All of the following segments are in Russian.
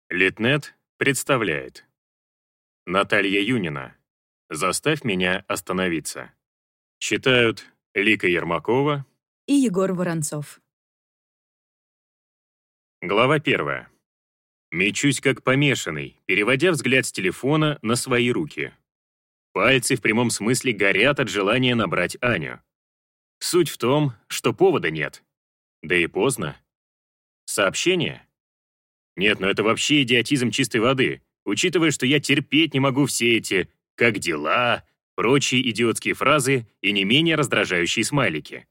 Литнет представляет. Наталья Юнина. «Заставь меня остановиться». Читают Лика Ермакова и Егор Воронцов. Глава 1. Мечусь как помешанный, переводя взгляд с телефона на свои руки. Пальцы в прямом смысле горят от желания набрать Аню. Суть в том, что повода нет. Да и поздно. Сообщение? Нет, ну это вообще идиотизм чистой воды, учитывая, что я терпеть не могу все эти «как дела», прочие идиотские фразы и не менее раздражающие смайлики.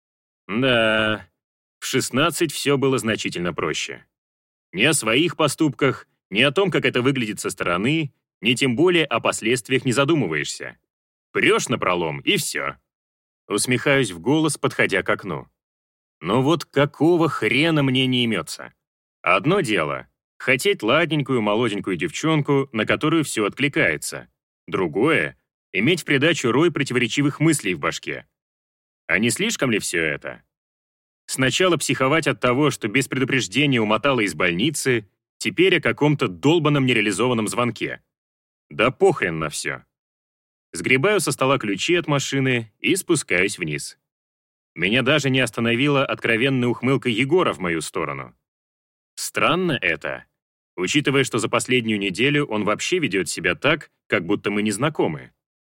Да, в 16 все было значительно проще. Ни о своих поступках, ни о том, как это выглядит со стороны, ни тем более о последствиях не задумываешься. Прешь напролом, и все. Усмехаюсь в голос, подходя к окну. Но вот какого хрена мне не имется? Одно дело — хотеть ладненькую молоденькую девчонку, на которую все откликается. Другое — иметь в придачу рой противоречивых мыслей в башке. А не слишком ли все это? Сначала психовать от того, что без предупреждения умотала из больницы, теперь о каком-то долбанном нереализованном звонке. Да похрен на все. Сгребаю со стола ключи от машины и спускаюсь вниз. Меня даже не остановила откровенная ухмылка Егора в мою сторону. Странно это, учитывая, что за последнюю неделю он вообще ведет себя так, как будто мы не знакомы.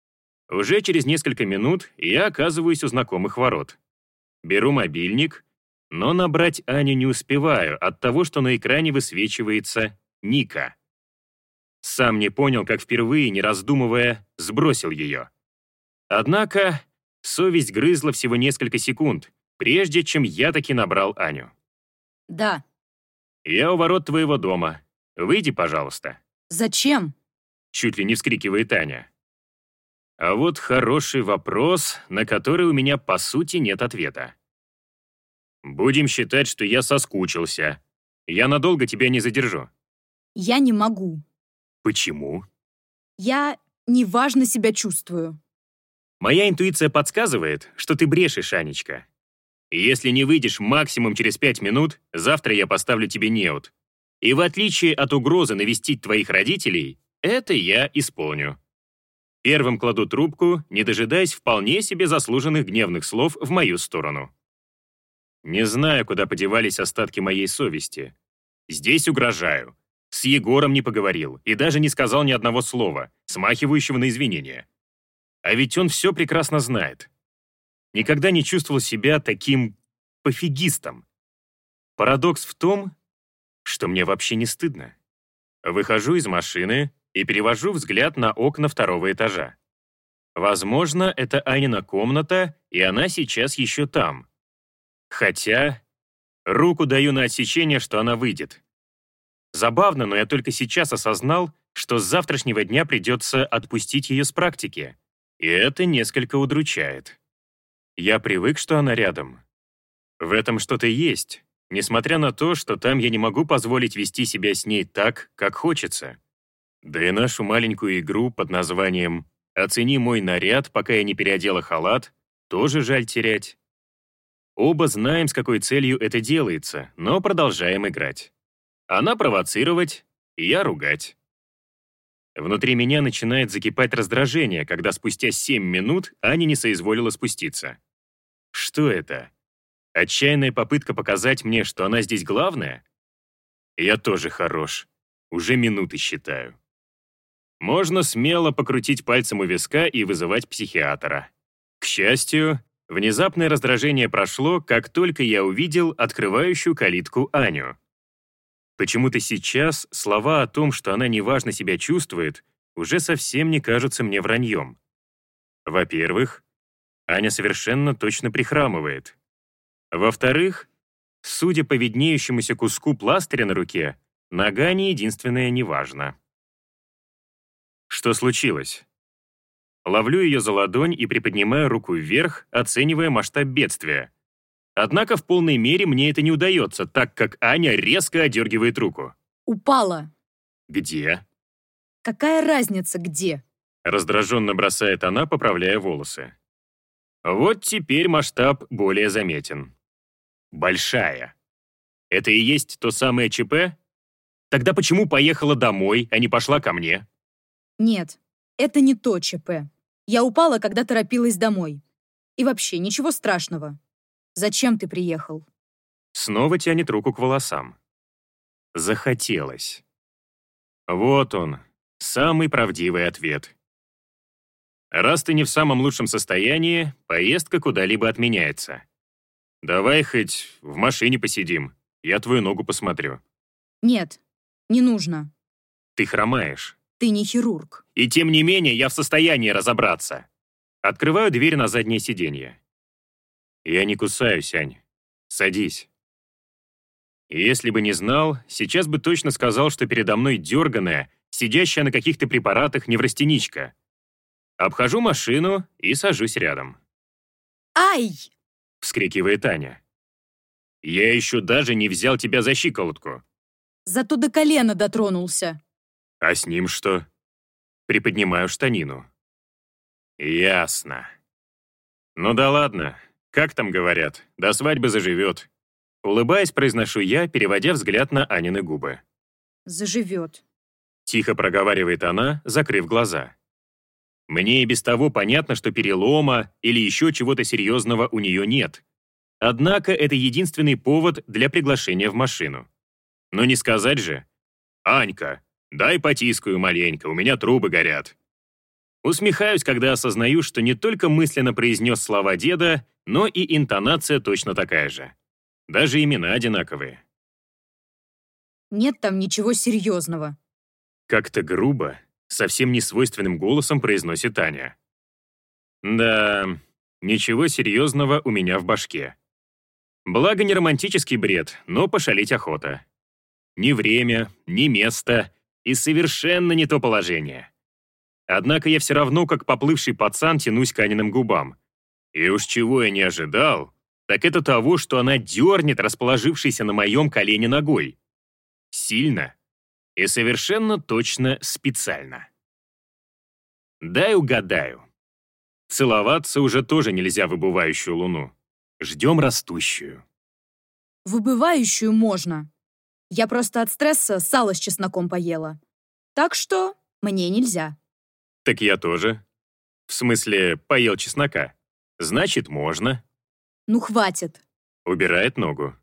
Уже через несколько минут я оказываюсь у знакомых ворот. Беру мобильник, но набрать Аню не успеваю от того, что на экране высвечивается Ника. Сам не понял, как впервые, не раздумывая, сбросил ее. Однако совесть грызла всего несколько секунд, прежде чем я таки набрал Аню. Да. «Я у ворот твоего дома. Выйди, пожалуйста». Зачем? Чуть ли не вскрикивает Аня. А вот хороший вопрос, на который у меня по сути нет ответа. Будем считать, что я соскучился. Я надолго тебя не задержу. Я не могу. Почему? Я неважно себя чувствую. Моя интуиция подсказывает, что ты брешешь, Анечка. Если не выйдешь максимум через 5 минут, завтра я поставлю тебе неуд. И в отличие от угрозы навестить твоих родителей, это я исполню. Первым кладу трубку, не дожидаясь вполне себе заслуженных гневных слов в мою сторону. Не знаю, куда подевались остатки моей совести. Здесь угрожаю. С Егором не поговорил и даже не сказал ни одного слова, смахивающего на извинения. А ведь он все прекрасно знает. Никогда не чувствовал себя таким пофигистом. Парадокс в том, что мне вообще не стыдно. Выхожу из машины и перевожу взгляд на окна второго этажа. Возможно, это Анина комната, и она сейчас еще там. Хотя, руку даю на отсечение, что она выйдет. Забавно, но я только сейчас осознал, что с завтрашнего дня придется отпустить ее с практики. И это несколько удручает. Я привык, что она рядом. В этом что-то есть, несмотря на то, что там я не могу позволить вести себя с ней так, как хочется. Да и нашу маленькую игру под названием «Оцени мой наряд, пока я не переодела халат» тоже жаль терять. Оба знаем, с какой целью это делается, но продолжаем играть. Она провоцировать, я ругать. Внутри меня начинает закипать раздражение, когда спустя 7 минут Аня не соизволила спуститься. Что это? Отчаянная попытка показать мне, что она здесь главная? Я тоже хорош. Уже минуты считаю. Можно смело покрутить пальцем у виска и вызывать психиатра. К счастью, внезапное раздражение прошло, как только я увидел открывающую калитку Аню. Почему-то сейчас слова о том, что она неважно себя чувствует, уже совсем не кажутся мне враньем. Во-первых, Аня совершенно точно прихрамывает. Во-вторых, судя по виднеющемуся куску пластыря на руке, нога не единственная неважна. Что случилось? Ловлю ее за ладонь и приподнимаю руку вверх, оценивая масштаб бедствия. Однако в полной мере мне это не удается, так как Аня резко одергивает руку. Упала. Где? Какая разница, где? Раздраженно бросает она, поправляя волосы. Вот теперь масштаб более заметен. Большая. Это и есть то самое ЧП? Тогда почему поехала домой, а не пошла ко мне? Нет, это не то ЧП. Я упала, когда торопилась домой. И вообще, ничего страшного. Зачем ты приехал? Снова тянет руку к волосам. Захотелось. Вот он, самый правдивый ответ. Раз ты не в самом лучшем состоянии, поездка куда-либо отменяется. Давай хоть в машине посидим, я твою ногу посмотрю. Нет, не нужно. Ты хромаешь. Ты не хирург. И тем не менее я в состоянии разобраться. Открываю дверь на заднее сиденье. Я не кусаюсь, Ань. Садись. Если бы не знал, сейчас бы точно сказал, что передо мной дерганая, сидящая на каких-то препаратах неврастеничка. Обхожу машину и сажусь рядом. Ай! Вскрикивает Аня. Я еще даже не взял тебя за щиколотку. Зато до колена дотронулся. А с ним что? Приподнимаю штанину. Ясно. Ну да ладно, как там говорят, до свадьбы заживет. Улыбаясь, произношу я, переводя взгляд на Анины губы. Заживет. Тихо проговаривает она, закрыв глаза. Мне и без того понятно, что перелома или еще чего-то серьезного у нее нет. Однако это единственный повод для приглашения в машину. Но не сказать же: «Анька, дай потискаю маленько, у меня трубы горят». Усмехаюсь, когда осознаю, что не только мысленно произнес слова деда, но и интонация точно такая же. Даже имена одинаковые. Нет там ничего серьезного. Как-то грубо, совсем не свойственным голосом произносит Аня. Да, ничего серьезного у меня в башке. Благо не романтический бред, но пошалить охота. Ни время, ни место и совершенно не то положение. Однако я все равно, как поплывший пацан, тянусь к Аниным губам. И уж чего я не ожидал, так это того, что она дернет расположившейся на моем колене ногой. Сильно и совершенно точно специально. Дай угадаю. Целоваться уже тоже нельзя в убывающую луну. Ждем растущую. Выбывающую можно. Я просто от стресса сало с чесноком поела. Так что мне нельзя. Так я тоже. В смысле, поел чеснока. Значит, можно. Ну хватит. Убирает ногу.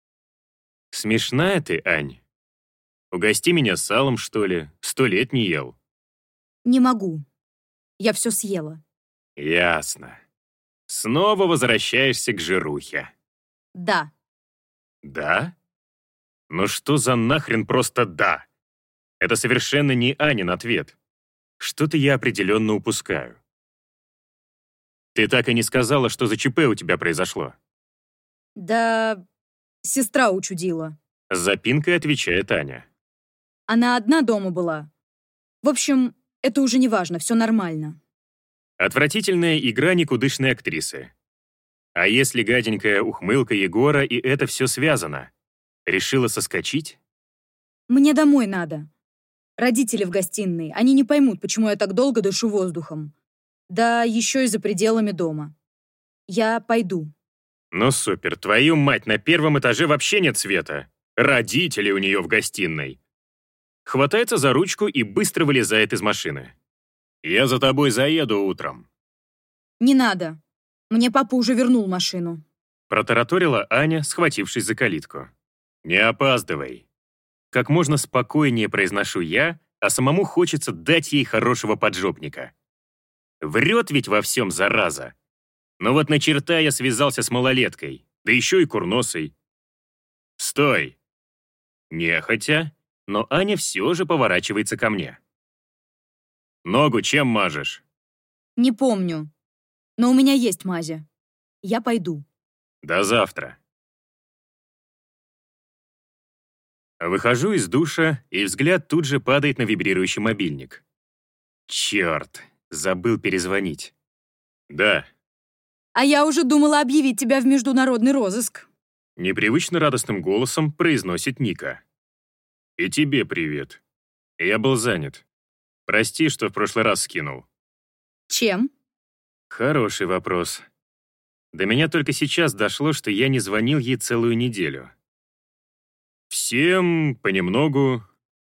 Смешная ты, Ань. Угости меня салом, что ли. 100 лет не ел. Не могу. Я все съела. Ясно. Снова возвращаешься к жирухе. Да. Да? Ну что за нахрен просто «да»? Это совершенно не Анин ответ. Что-то я определенно упускаю. Ты так и не сказала, что за ЧП у тебя произошло. Да, сестра учудила. С запинкой отвечает Аня. Она одна дома была. В общем, это уже не важно, все нормально. Отвратительная игра никудышной актрисы. А если гаденькая ухмылка Егора, и это все связано? Решила соскочить? Мне домой надо. Родители в гостиной, они не поймут, почему я так долго дышу воздухом. Да еще и за пределами дома. Я пойду. Ну супер, твою мать, на первом этаже вообще нет света. Родители у нее в гостиной. Хватается за ручку и быстро вылезает из машины. Я за тобой заеду утром. Не надо. Мне папа уже вернул машину. Протараторила Аня, схватившись за калитку. Не опаздывай. Как можно спокойнее произношу я, а самому хочется дать ей хорошего поджопника. Врет ведь во всем, зараза. Но вот на черта я связался с малолеткой, да еще и курносой. Стой. Нехотя, но Аня все же поворачивается ко мне. Ногу чем мажешь? Не помню. Но у меня есть мази. Я пойду. До завтра. Выхожу из душа, и взгляд тут же падает на вибрирующий мобильник. Черт, забыл перезвонить. Да. А я уже думала объявить тебя в международный розыск. Непривычно радостным голосом произносит Ника. И тебе привет. Я был занят. Прости, что в прошлый раз скинул. Чем? Хороший вопрос. До меня только сейчас дошло, что я не звонил ей целую неделю. Всем понемногу,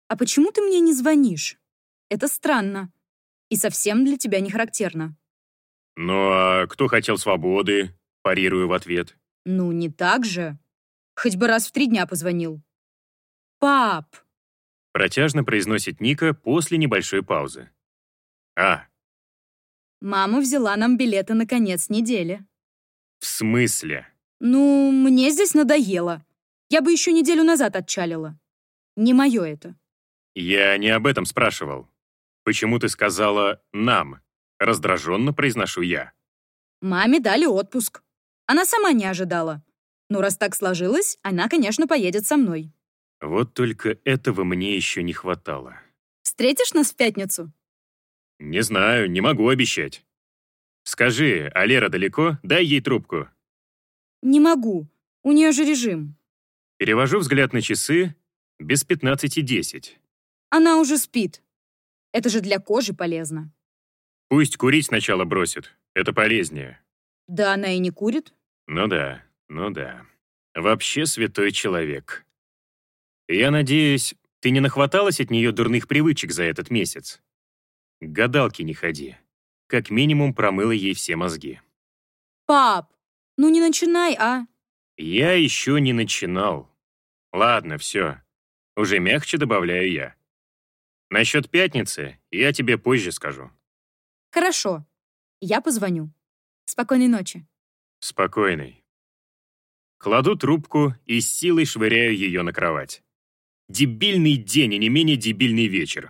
«А почему ты мне не звонишь? Это странно. И совсем для тебя не характерно». «Ну а кто хотел свободы?» Парирую в ответ. «Ну, не так же. Хоть бы раз в 3 дня позвонил». «Пап!» Протяжно произносит Ника после небольшой паузы. «А, «Мама взяла нам билеты на конец недели». в смысле?» «Ну, мне здесь надоело. Я бы еще неделю назад отчалила. Не мое это». «Я не об этом спрашивал. Почему ты сказала «нам»?» Раздраженно произношу я. Маме дали отпуск. Она сама не ожидала. Ну, раз так сложилось, она, конечно, поедет со мной. Вот только этого мне еще не хватало. Встретишь нас в пятницу? Не знаю, не могу обещать. Скажи, а Лера далеко? Дай ей трубку. Не могу. У нее же режим. Перевожу взгляд на часы. Без 15:10. Она уже спит. Это же для кожи полезно. Пусть курить сначала бросит. Это полезнее. Да она и не курит. Ну да, ну да. Вообще святой человек. Я надеюсь, ты не нахваталась от нее дурных привычек за этот месяц? К гадалке не ходи. Как минимум промыла ей все мозги. Пап, ну не начинай, а? Я еще не начинал. Ладно, все. Уже мягче добавляю я. Насчет пятницы я тебе позже скажу. Хорошо. Я позвоню. Спокойной ночи. Спокойной. Кладу трубку и с силой швыряю ее на кровать. Дебильный день и не менее дебильный вечер.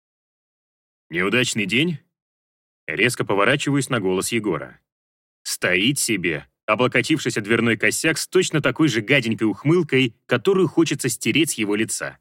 Неудачный день? Резко поворачиваюсь на голос Егора. Стоит себе, облокотившись о дверной косяк с точно такой же гаденькой ухмылкой, которую хочется стереть с его лица.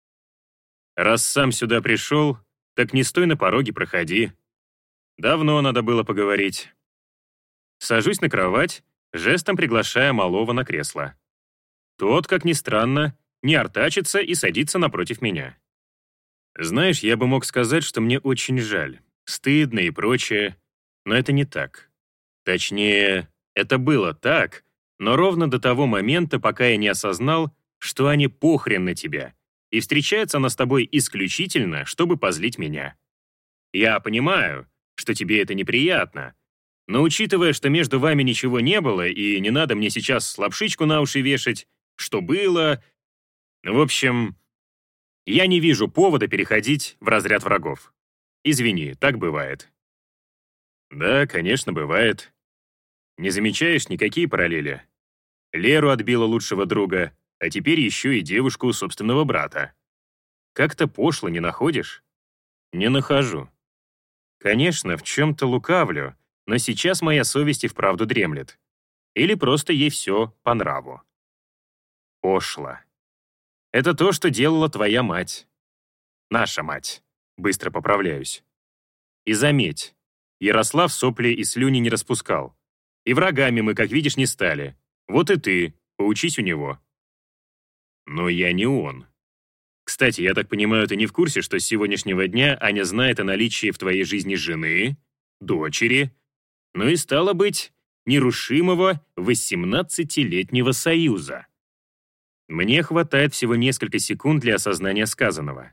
Раз сам сюда пришел, так не стой на пороге, проходи. Давно надо было поговорить. Сажусь на кровать, жестом приглашая малого на кресло. Тот, как ни странно, не артачится и садится напротив меня. Знаешь, я бы мог сказать, что мне очень жаль, стыдно и прочее, но это не так. Точнее, это было так, но ровно до того момента, пока я не осознал, что они похрен на тебя, и встречается она с тобой исключительно, чтобы позлить меня. Я понимаю, что тебе это неприятно, но учитывая, что между вами ничего не было, и не надо мне сейчас лапшичку на уши вешать, что было... В общем, я не вижу повода переходить в разряд врагов. Извини, так бывает. Да, конечно, бывает. Не замечаешь никакие параллели? Леру отбила лучшего друга, а теперь еще и девушку собственного брата. Как-то пошло, не находишь? Не нахожу. Конечно, в чем-то лукавлю, но сейчас моя совесть и вправду дремлет. Или просто ей все по нраву. Пошло. Это то, что делала твоя мать. Наша мать. Быстро поправляюсь. И заметь, Ярослав сопли и слюни не распускал. И врагами мы, как видишь, не стали. Вот и ты, поучись у него. Но я не он. Кстати, я так понимаю, ты не в курсе, что с сегодняшнего дня Аня знает о наличии в твоей жизни жены, дочери, ну и, стало быть, нерушимого 18-летнего союза. Мне хватает всего несколько секунд для осознания сказанного.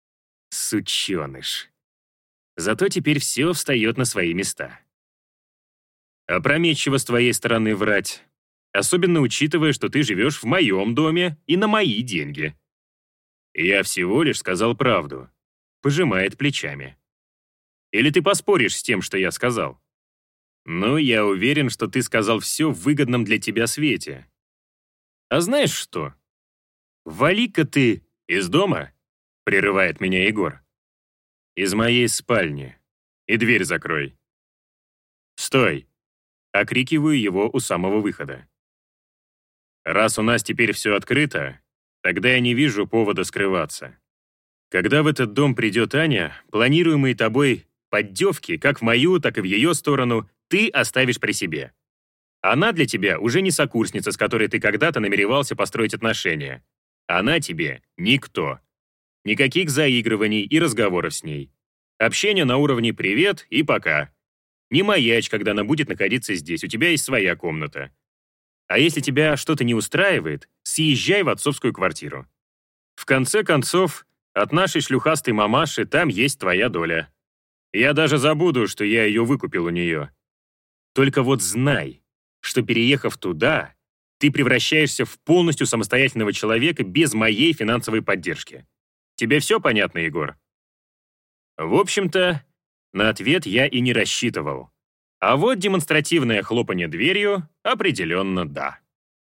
Сученыш. Зато теперь все встает на свои места. Опрометчиво с твоей стороны врать, особенно учитывая, что ты живешь в моем доме и на мои деньги. Я всего лишь сказал правду. Пожимает плечами. Или ты поспоришь с тем, что я сказал? Ну, я уверен, что ты сказал все в выгодном для тебя свете. А знаешь что? Вали-ка ты из дома, прерывает меня Егор. Из моей спальни. И дверь закрой. Стой! Окрикиваю его у самого выхода. Раз у нас теперь все открыто, тогда я не вижу повода скрываться. Когда в этот дом придет Аня, планируемые тобой поддевки, как в мою, так и в ее сторону, ты оставишь при себе. Она для тебя уже не сокурсница, с которой ты когда-то намеревался построить отношения. Она тебе никто. Никаких заигрываний и разговоров с ней. Общение на уровне «привет» и «пока». Не маячь, когда она будет находиться здесь, у тебя есть своя комната. А если тебя что-то не устраивает, съезжай в отцовскую квартиру. В конце концов, От нашей шлюхастой мамаши там есть твоя доля. Я даже забуду, что я ее выкупил у нее. Только вот знай, что переехав туда, ты превращаешься в полностью самостоятельного человека без моей финансовой поддержки. Тебе все понятно, Егор? В общем-то, на ответ я и не рассчитывал. А вот демонстративное хлопанье дверью определенно да.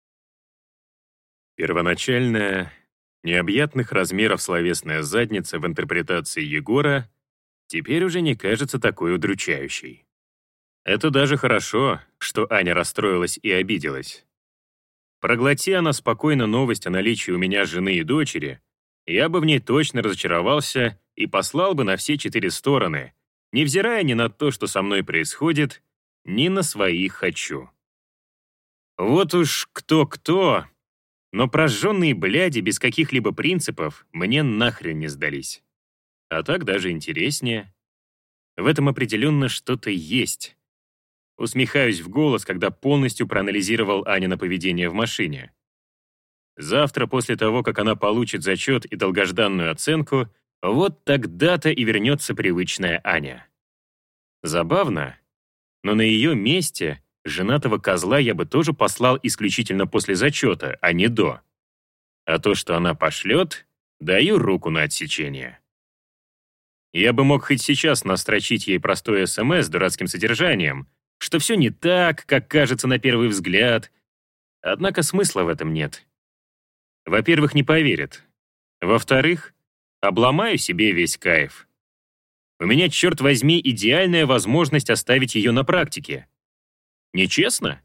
Первоначальная, необъятных размеров словесная задница в интерпретации Егора теперь уже не кажется такой удручающей. Это даже хорошо, что Аня расстроилась и обиделась. Проглоти она спокойно новость о наличии у меня жены и дочери, я бы в ней точно разочаровался и послал бы на все 4 стороны, невзирая ни на то, что со мной происходит, ни на своих хочу. Вот уж кто-кто, но прожженные бляди без каких-либо принципов мне нахрен не сдались. А так даже интереснее. В этом определенно что-то есть. Усмехаюсь в голос, когда полностью проанализировал Анино поведение в машине. Завтра, после того, как она получит зачет и долгожданную оценку, вот тогда-то и вернется привычная Аня. Забавно, но на ее месте женатого козла я бы тоже послал исключительно после зачета, а не до. А то, что она пошлет, даю руку на отсечение. Я бы мог хоть сейчас настрочить ей простое СМС с дурацким содержанием, что все не так, как кажется на первый взгляд. Однако смысла в этом нет. Во-первых, не поверит. Во-вторых, обломаю себе весь кайф. У меня, черт возьми, идеальная возможность оставить ее на практике. Нечестно?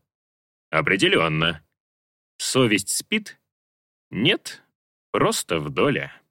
Определенно. Совесть спит? Нет, просто в доле.